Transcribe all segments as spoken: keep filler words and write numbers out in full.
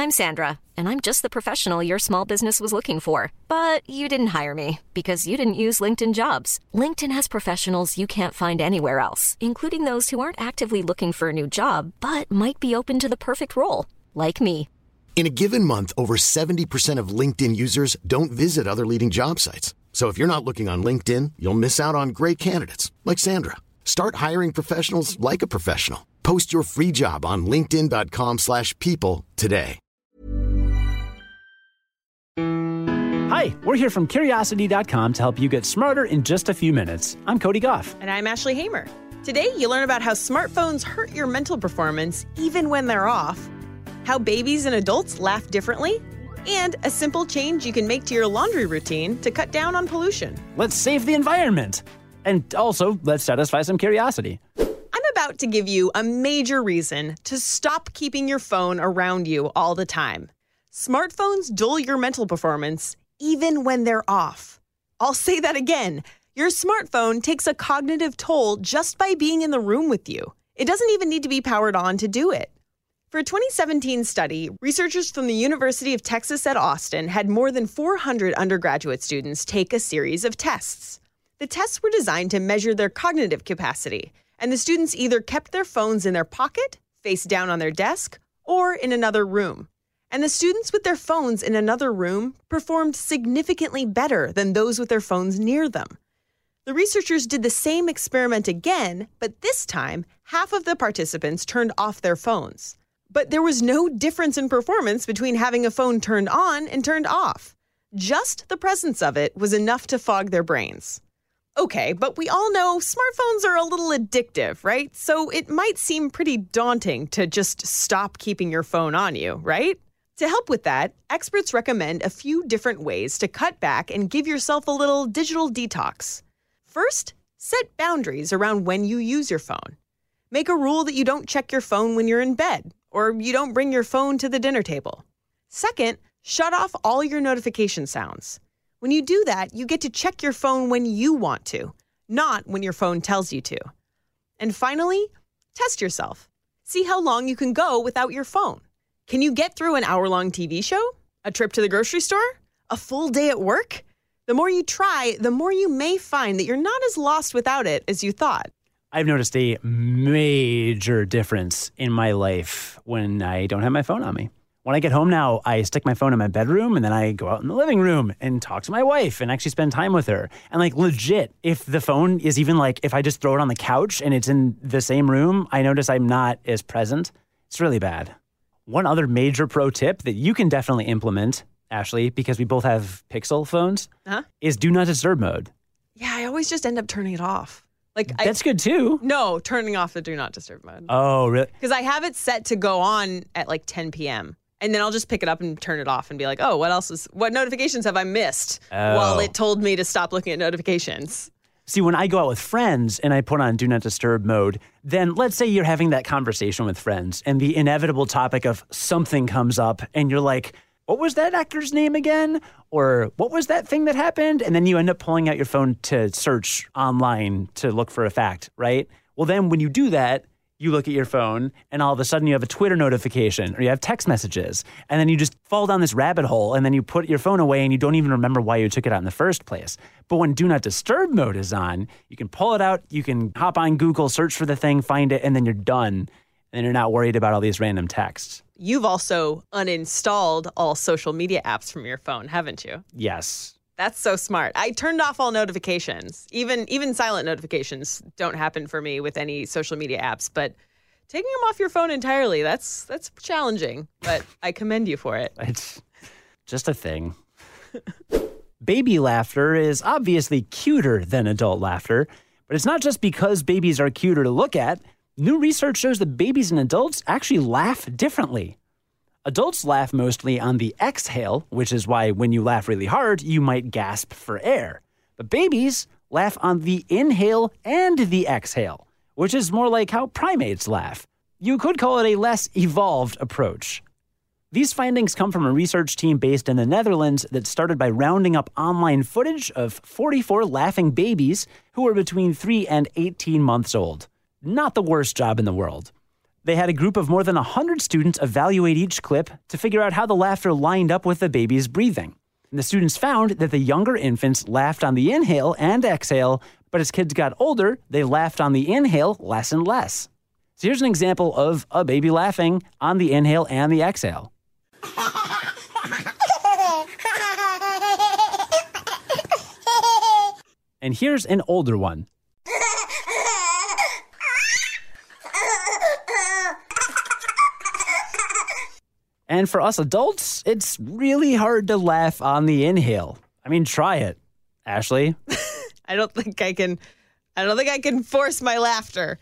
I'm Sandra, and I'm just the professional your small business was looking for. But you didn't hire me because you didn't use LinkedIn Jobs. LinkedIn has professionals you can't find anywhere else, including those who aren't actively looking for a new job, but might be open to the perfect role, like me. In a given month, over seventy percent of LinkedIn users don't visit other leading job sites. So if you're not looking on LinkedIn, you'll miss out on great candidates like Sandra. Start hiring professionals like a professional. Post your free job on linkedin.com slash people today. Hi, we're here from Curiosity dot com to help you get smarter in just a few minutes. I'm Cody Goff. And I'm Ashley Hamer. Today, you learn about how smartphones hurt your mental performance even when they're off, how babies and adults laugh differently, and a simple change you can make to your laundry routine to cut down on pollution. Let's save the environment. And also, let's satisfy some curiosity. I'm about to give you a major reason to stop keeping your phone around you all the time. Smartphones dull your mental performance even when they're off. I'll say that again. Your smartphone takes a cognitive toll just by being in the room with you. It doesn't even need to be powered on to do it. For a twenty seventeen study, researchers from the University of Texas at Austin had more than four hundred undergraduate students take a series of tests. The tests were designed to measure their cognitive capacity, and the students either kept their phones in their pocket, face down on their desk, or in another room. And the students with their phones in another room performed significantly better than those with their phones near them. The researchers did the same experiment again, but this time, half of the participants turned off their phones. But there was no difference in performance between having a phone turned on and turned off. Just the presence of it was enough to fog their brains. Okay, but we all know smartphones are a little addictive, right? So it might seem pretty daunting to just stop keeping your phone on you, right? To help with that, experts recommend a few different ways to cut back and give yourself a little digital detox. First, set boundaries around when you use your phone. Make a rule that you don't check your phone when you're in bed, or you don't bring your phone to the dinner table. Second, shut off all your notification sounds. When you do that, you get to check your phone when you want to, not when your phone tells you to. And finally, test yourself. See how long you can go without your phone. Can you get through an hour-long T V show? A trip to the grocery store? A full day at work? The more you try, the more you may find that you're not as lost without it as you thought. I've noticed a major difference in my life when I don't have my phone on me. When I get home now, I stick my phone in my bedroom and then I go out in the living room and talk to my wife and actually spend time with her. And like legit, if the phone is even like, if I just throw it on the couch and it's in the same room, I notice I'm not as present. It's really bad. One other major pro tip that you can definitely implement, Ashley, because we both have Pixel phones, uh-huh. is do not disturb mode. Yeah, I always just end up turning it off. Like That's I, good too. No, turning off the do not disturb mode. Oh, really? Because I have it set to go on at like ten p.m. And then I'll just pick it up and turn it off and be like, oh, what else is, what notifications have I missed oh. while it told me to stop looking at notifications? See, when I go out with friends and I put on do not disturb mode, then let's say you're having that conversation with friends and the inevitable topic of something comes up and you're like, what was that actor's name again? Or what was that thing that happened? And then you end up pulling out your phone to search online to look for a fact, right? Well, then when you do that, you look at your phone and all of a sudden you have a Twitter notification or you have text messages and then you just fall down this rabbit hole and then you put your phone away and you don't even remember why you took it out in the first place. But when do not disturb mode is on, you can pull it out, you can hop on Google, search for the thing, find it, and then you're done. And you're not worried about all these random texts. You've also uninstalled all social media apps from your phone, haven't you? Yes. That's so smart. I turned off all notifications. Even even silent notifications don't happen for me with any social media apps. But taking them off your phone entirely, that's that's challenging. But I commend you for it. It's just a thing. Baby laughter is obviously cuter than adult laughter. But it's not just because babies are cuter to look at. New research shows that babies and adults actually laugh differently. Adults laugh mostly on the exhale, which is why when you laugh really hard, you might gasp for air. But babies laugh on the inhale and the exhale, which is more like how primates laugh. You could call it a less evolved approach. These findings come from a research team based in the Netherlands that started by rounding up online footage of forty-four laughing babies who were between three and eighteen months old. Not the worst job in the world. They had a group of more than one hundred students evaluate each clip to figure out how the laughter lined up with the baby's breathing. And the students found that the younger infants laughed on the inhale and exhale, but as kids got older, they laughed on the inhale less and less. So here's an example of a baby laughing on the inhale and the exhale. And here's an older one. And for us adults, it's really hard to laugh on the inhale. I mean, try it, Ashley. I don't think I can, I don't think I can force my laughter.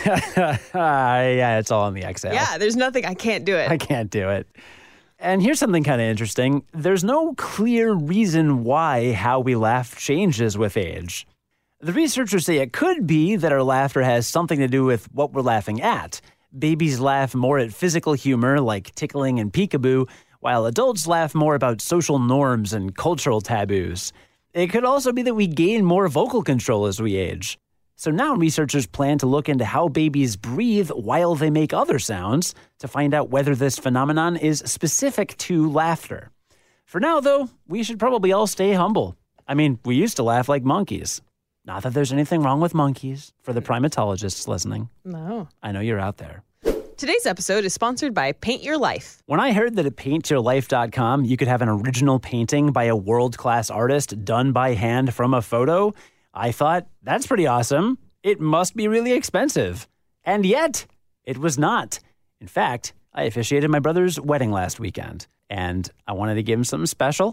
Yeah, it's all on the exhale. Yeah, there's nothing, I can't do it. I can't do it. And here's something kind of interesting. There's no clear reason why how we laugh changes with age. The researchers say it could be that our laughter has something to do with what we're laughing at. Babies laugh more at physical humor like tickling and peekaboo, while adults laugh more about social norms and cultural taboos. It could also be that we gain more vocal control as we age. So now researchers plan to look into how babies breathe while they make other sounds to find out whether this phenomenon is specific to laughter. For now, though, we should probably all stay humble. I mean, we used to laugh like monkeys. Not that there's anything wrong with monkeys, for the primatologists listening. No. I know you're out there. Today's episode is sponsored by Paint Your Life. When I heard that at paint your life dot com you could have an original painting by a world-class artist done by hand from a photo, I thought, that's pretty awesome. It must be really expensive. And yet, it was not. In fact, I officiated my brother's wedding last weekend, and I wanted to give him something special.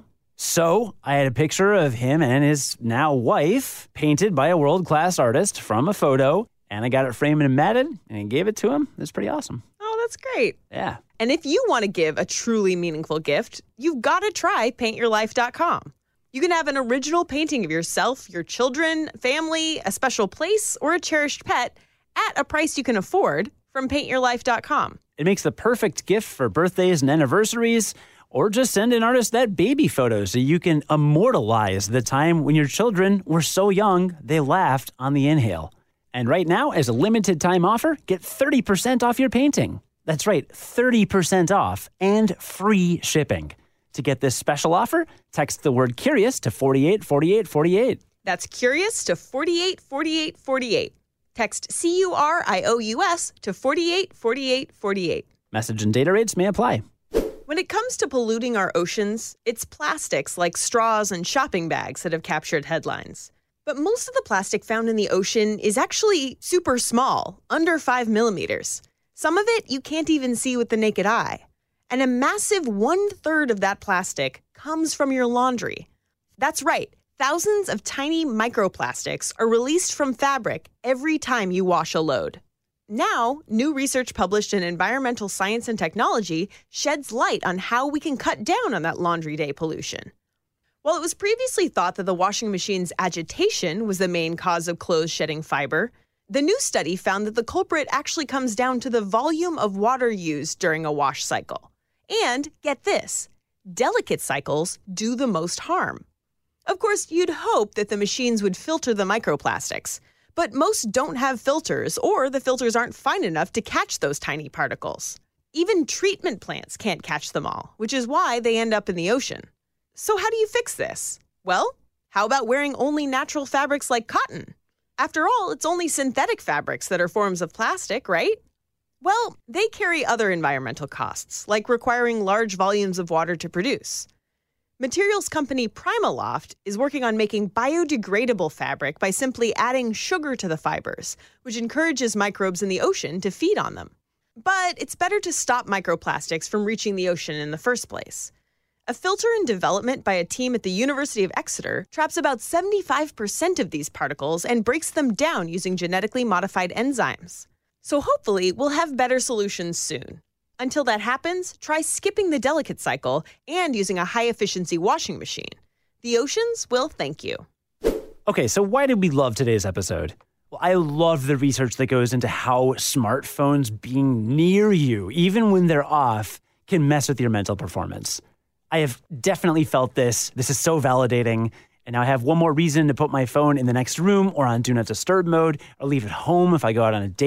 So I had a picture of him and his now wife painted by a world-class artist from a photo, and I got it framed and matted and gave it to him. It was pretty awesome. Oh, that's great. Yeah. And if you want to give a truly meaningful gift, you've got to try paint your life dot com. You can have an original painting of yourself, your children, family, a special place, or a cherished pet at a price you can afford from paint your life dot com. It makes the perfect gift for birthdays and anniversaries, or just send an artist that baby photo so you can immortalize the time when your children were so young they laughed on the inhale. And right now, as a limited time offer, get thirty percent off your painting. That's right, thirty percent off and free shipping. To get this special offer, text the word curious to forty-eight forty-eight forty-eight. That's curious to forty-eight forty-eight forty-eight. Text C U R I O U S to forty-eight forty-eight forty-eight. Message and data rates may apply. When it comes to polluting our oceans, it's plastics like straws and shopping bags that have captured headlines. But most of the plastic found in the ocean is actually super small, under five millimeters. Some of it you can't even see with the naked eye. And a massive one-third of that plastic comes from your laundry. That's right. Thousands of tiny microplastics are released from fabric every time you wash a load. Now, new research published in Environmental Science and Technology sheds light on how we can cut down on that laundry day pollution. While it was previously thought that the washing machine's agitation was the main cause of clothes shedding fiber, the new study found that the culprit actually comes down to the volume of water used during a wash cycle. And, get this, delicate cycles do the most harm. Of course, you'd hope that the machines would filter the microplastics, but most don't have filters, or the filters aren't fine enough to catch those tiny particles. Even treatment plants can't catch them all, which is why they end up in the ocean. So how do you fix this? Well, how about wearing only natural fabrics like cotton? After all, it's only synthetic fabrics that are forms of plastic, right? Well, they carry other environmental costs, like requiring large volumes of water to produce. Materials company Primaloft is working on making biodegradable fabric by simply adding sugar to the fibers, which encourages microbes in the ocean to feed on them. But it's better to stop microplastics from reaching the ocean in the first place. A filter in development by a team at the University of Exeter traps about seventy-five percent of these particles and breaks them down using genetically modified enzymes. So hopefully we'll have better solutions soon. Until that happens, try skipping the delicate cycle and using a high-efficiency washing machine. The oceans will thank you. Okay, so why did we love today's episode? Well, I love the research that goes into how smartphones being near you, even when they're off, can mess with your mental performance. I have definitely felt this. This is so validating. And now I have one more reason to put my phone in the next room or on Do Not Disturb mode or leave it home if I go out on a date.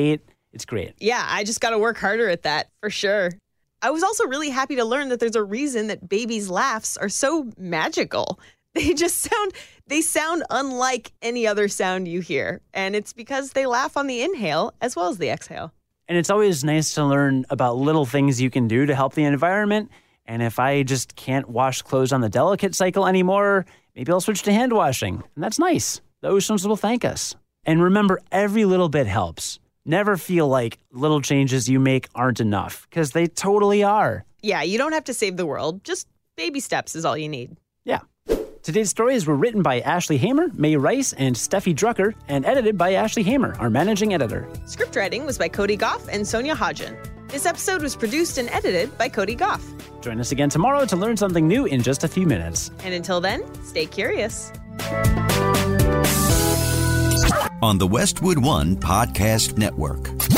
It's great. Yeah, I just got to work harder at that, for sure. I was also really happy to learn that there's a reason that babies' laughs are so magical. They just sound, they sound unlike any other sound you hear. And it's because they laugh on the inhale as well as the exhale. And it's always nice to learn about little things you can do to help the environment. And if I just can't wash clothes on the delicate cycle anymore, maybe I'll switch to hand washing. And that's nice. The oceans will thank us. And remember, every little bit helps. Never feel like little changes you make aren't enough, because they totally are. Yeah, you don't have to save the world. Just baby steps is all you need. Yeah. Today's stories were written by Ashley Hamer, May Rice, and Steffi Drucker, and edited by Ashley Hamer, our managing editor. Script writing was by Cody Goff and Sonia Hodgen. This episode was produced and edited by Cody Goff. Join us again tomorrow to learn something new in just a few minutes. And until then, stay curious. On the Westwood One Podcast Network.